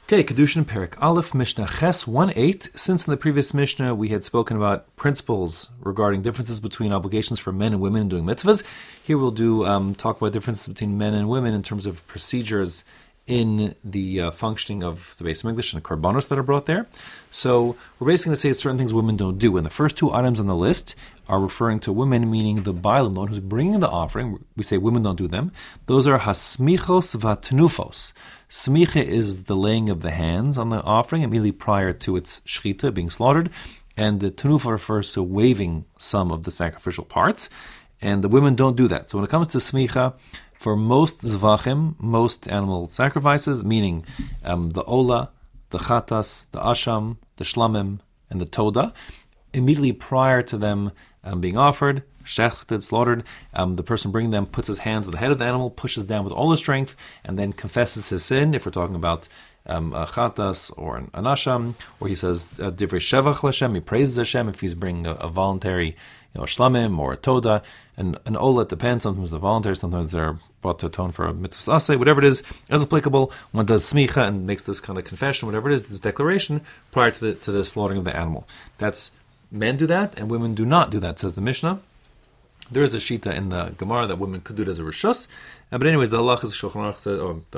Okay, Kedushin Perek Aleph, Mishnah Ches 1:8. Since in the previous Mishnah we had spoken about principles regarding differences between obligations for men and women in doing mitzvahs, here we'll talk about differences between men and women in terms of procedures in the functioning of the Beis Hamikdash and the korbanos that are brought there. So we're basically going to say certain things women don't do. And the first two items on the list are referring to women, meaning the bailim, the one who's bringing the offering. We say women don't do them. Those are hasmichos vatnufos. Smicha is the laying of the hands on the offering immediately prior to its shechita, being slaughtered. And the tenufa refers to waving some of the sacrificial parts. And the women don't do that. So when it comes to smicha, for most zvachim, most animal sacrifices, meaning the ola, the chatas, the asham, the shlamim, and the toda, immediately prior to them being offered, shechted, slaughtered, the person bringing them puts his hands on the head of the animal, pushes down with all his strength, and then confesses his sin, if we're talking about a chatas or an asham, or he says divrei shevach l'Hashem, he praises Hashem if he's bringing a voluntary shlamim or a toda. And an ola, it depends, sometimes they're voluntary, sometimes they're brought to atone for a mitzvah aseh, whatever it is, as applicable, one does smicha and makes this kind of confession, whatever it is, this declaration, prior to the slaughtering of the animal. That's, men do that, and women do not do that, says the Mishnah. There is a shita in the Gemara that women could do it as a rishus, but anyways, the halachas Shulchan Aruch says, or the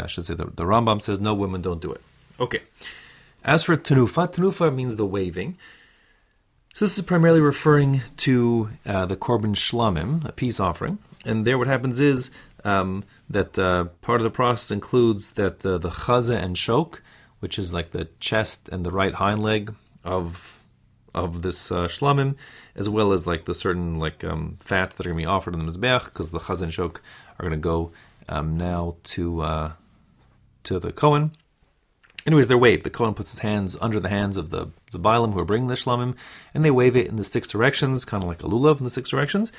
Rambam says, no, women don't do it. Okay. As for tenufa means the waving. So this is primarily referring to the korban shlamim, a peace offering. And there what happens is that part of the process includes that the chaza and shok, which is like the chest and the right hind leg of this shlamim, as well as like the certain fats that are going to be offered in the mizbeach, because the chaza and shok are going to go now to the Kohen. Anyways, they're waved. The Kohen puts his hands under the hands of the bailim who are bringing the shlamim, and they wave it in the 6 directions, kind of like a lulav in the 6 directions.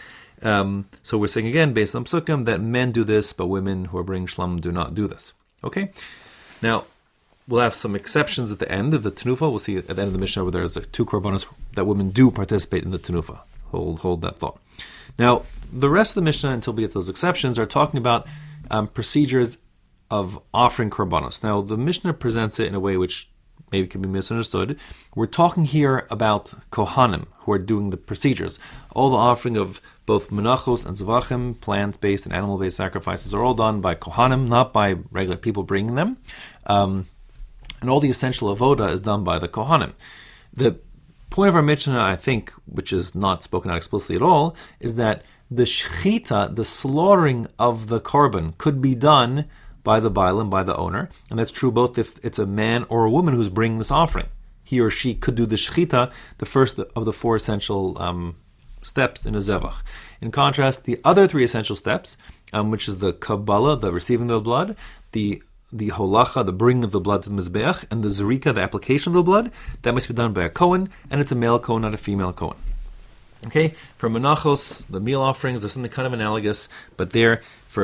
So we're saying again, based on psukim, that men do this, but women who are bringing shlamim do not do this. Okay? Now, we'll have some exceptions at the end of the tenufa. We'll see at the end of the Mishnah where there's 2 korbanos that women do participate in the tenufa. Hold that thought. Now, the rest of the Mishnah, until we get to those exceptions, are talking about procedures of offering korbanos. Now, the Mishnah presents it in a way which maybe can be misunderstood. We're talking here about kohanim, who are doing the procedures. All the offering of both menachos and zvachim, plant-based and animal-based sacrifices, are all done by kohanim, not by regular people bringing them. And all the essential avoda is done by the kohanim. The point of our Mishnah, I think, which is not spoken out explicitly at all, is that the shechita, the slaughtering of the korban, could be done by the bailim, by the owner, and that's true both if it's a man or a woman who's bringing this offering. He or she could do the shechita, the first of the 4 essential steps in a zevach. In contrast, the other 3 essential steps, which is the kabbalah, the receiving of the blood, the holacha, the bringing of the blood to the mizbeach, and the zerika, the application of the blood, that must be done by a kohen, and it's a male kohen, not a female kohen. Okay, for menachos, the meal offerings, there's something kind of analogous, but there for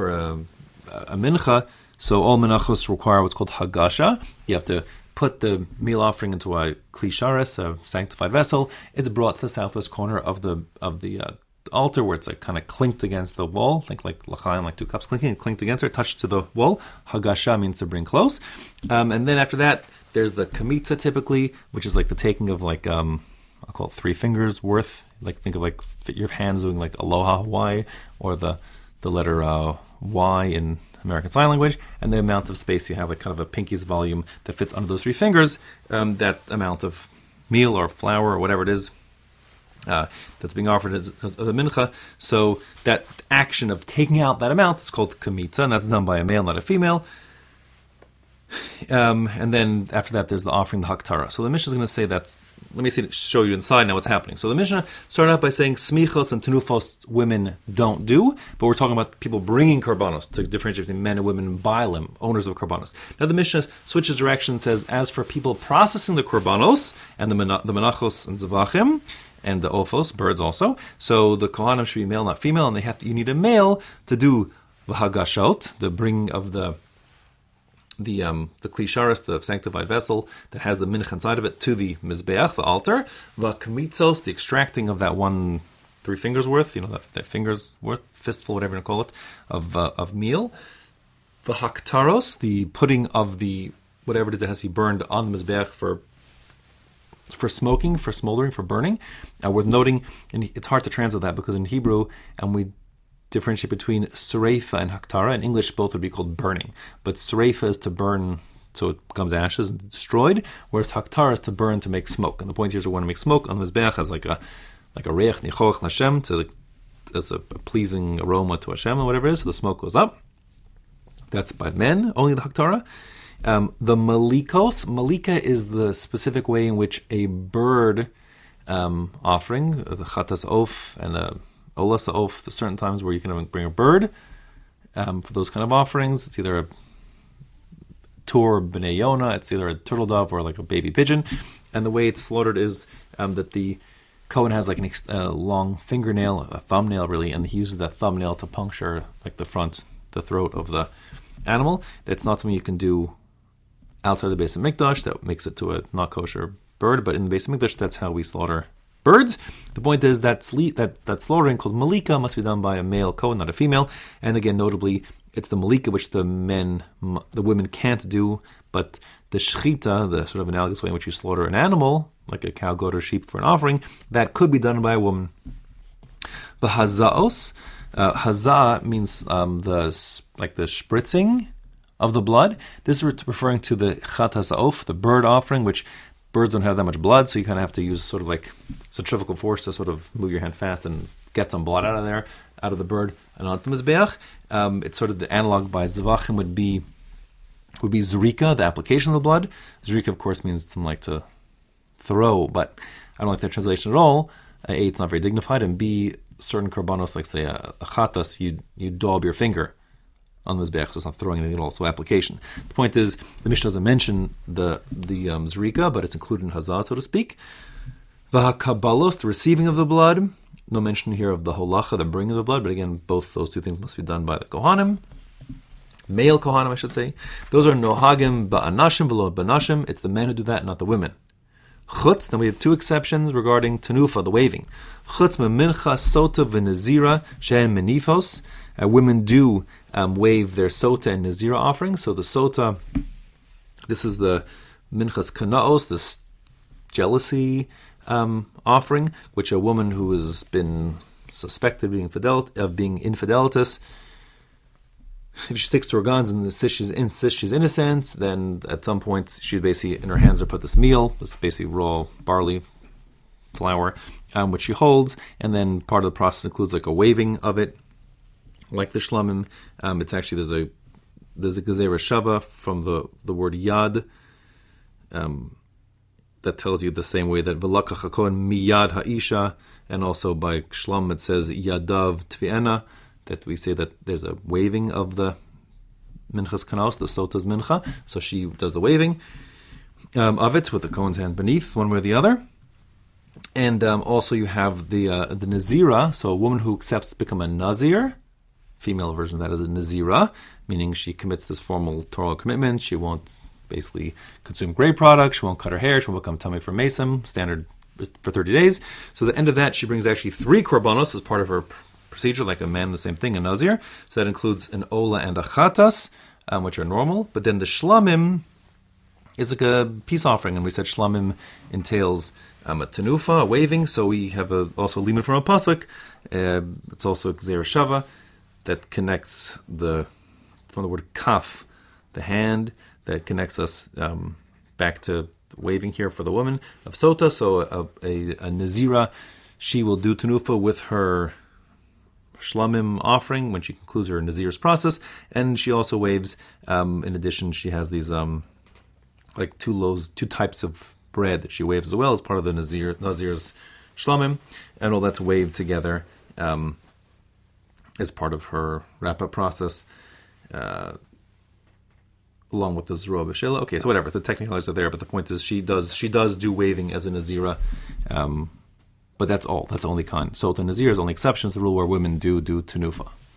a mincha, so all menachos require what's called hagasha. You have to put the meal offering into a kli shares, a sanctified vessel. It's brought to the southwest corner of the altar, where it's like kind of clinked against the wall. Think like l'chaim, like 2 cups clinking, and clinked against it, touched to the wall. Hagasha means to bring close. And then after that, there's the kamitza typically, which is like the taking of I'll call it 3 fingers worth. Like think of your hands doing like aloha Hawaii, or the letter Y in American Sign Language, and the amount of space you have, like kind of a pinky's volume that fits under those 3 fingers, that amount of meal or flour or whatever it is that's being offered as a mincha. So that action of taking out that amount is called kamitza, and that's done by a male, not a female. And then after that, there's the offering, the haktara. So the Mishnah is going to say that. Let me show you inside now what's happening. So the Mishnah started out by saying smichos and tenufos women don't do, but we're talking about people bringing korbanos to differentiate between men and women, bailim, owners of korbanos. Now the Mishnah switches direction and says, as for people processing the korbanos and the menachos and zavachim and the ophos, birds also, so the kohanim should be male, not female, and you need a male to do the hagashot, the bringing of the kli shares, the sanctified vessel that has the mincha inside of it, to the mizbeach, the altar. V'kamitzos, the extracting of that 3 fingers worth, that fingers worth, fistful, whatever you call it, of meal. V'haktaros, the putting of the whatever it is that has to be burned on the Mizbeach for smoking, for smoldering, for burning. Worth noting, and it's hard to translate that because in Hebrew, we differentiate between Sereifa and Haktara. In English, both would be called burning. But Sereifa is to burn, so it becomes ashes and destroyed, whereas Haktara is to burn to make smoke. And the point here is we want to make smoke on the Mizbeach as like a reich nichoch Hashem, as a pleasing aroma to Hashem or whatever it is, so the smoke goes up. That's by men, only the Haktara. The Malika is the specific way in which a bird offering, the Chatas Of and the Olas Of, there's certain times where you can bring a bird for those kind of offerings. It's either a Tur B'nai Yona, it's either a turtle dove or like a baby pigeon. And the way it's slaughtered is that the Kohen has like a long fingernail, a thumbnail really, and he uses that thumbnail to puncture like the throat of the animal. That's not something you can do outside the Beis Hamikdash. That makes it to a not kosher bird, but in the Beis Hamikdash, that's how we slaughter birds. The point is that slaughtering called Malika must be done by a male Kohen, not a female. And again, notably, it's the Malika which the women can't do, but the Shechita, the sort of analogous way in which you slaughter an animal, like a cow, goat, or sheep for an offering, that could be done by a woman. The Hazaos, Hazah means the spritzing of the blood. This is referring to the Chat HaZaof, the bird offering, which birds don't have that much blood, so you kind of have to use sort of like centrifugal force to sort of move your hand fast and get some blood out of the bird and onto the Mizbeach. It's sort of the analog by Zavachim would be Zurika, the application of the blood. Zurika, of course, means something like to throw, but I don't like that translation at all. A, it's not very dignified, and B, certain korbanos, like say a chatas, you daub your finger on the Mizbeach, so it's not throwing anything at all, so application. The point is, the Mishnah doesn't mention the Zrika, but it's included in Hazah, so to speak. V'hakabalos, the receiving of the blood. No mention here of the holacha, the bringing of the blood, but again, both those two things must be done by the Kohanim. Male Kohanim, I should say. Those are nohagim ba'anashim v'lo ba'nashim. It's the men who do that, not the women. Chutz, then we have two exceptions regarding tenufa, the waving. Chutz memincha sota v'nazira she'en menifos. Women do wave their sota and nazira offerings. So the sota, this is the minchas kanaos, this jealousy offering, which a woman who has been suspected of being infidelitas, if she sticks to her guns and insists she's innocent, then at some point she basically, in her hands are put this meal, this basically raw barley flour, which she holds, and then part of the process includes like a waving of it, like the shlamim. It's actually there's a gezerah shava from the word yad, that tells you the same way that v'lakach hakohen miyad ha'isha, and also by shlam it says yadav tvi'ena, that we say that there's a waving of the minchas kanaos, the sota's mincha, so she does the waving of it with the kohen's hand beneath, one way or the other. And also you have the nazira, so a woman who accepts to become a nazir, female version of that is a nazira, meaning she commits this formal Torah commitment. She won't basically consume grape products, she won't cut her hair, she won't become tummy for mesim, standard for 30 days. So at the end of that, she brings actually 3 korbanos as part of her procedure, like a man, the same thing, a nazir. So that includes an ola and a chatas, which are normal. But then the shlamim is like a peace offering, and we said shlamim entails a tenufa, a waving. So we have also a liman from a pasuk. It's also a gezerah shava that connects from the word kaf, the hand, that connects us back to waving here for the woman of sota. So a nazira, she will do tenufa with her shlamim offering when she concludes her nazir's process, and she also waves. In addition, she has these like two types of bread that she waves as well as part of the nazir's shlamim, and all that's waved together as part of her wrap-up process, along with the Zerua B'Shela. Okay, so whatever, the technicalities are there, but the point is she does do waving as a nazira, but that's all. That's the only kind. So the nazir is only exceptions to the rule where women do tenufa.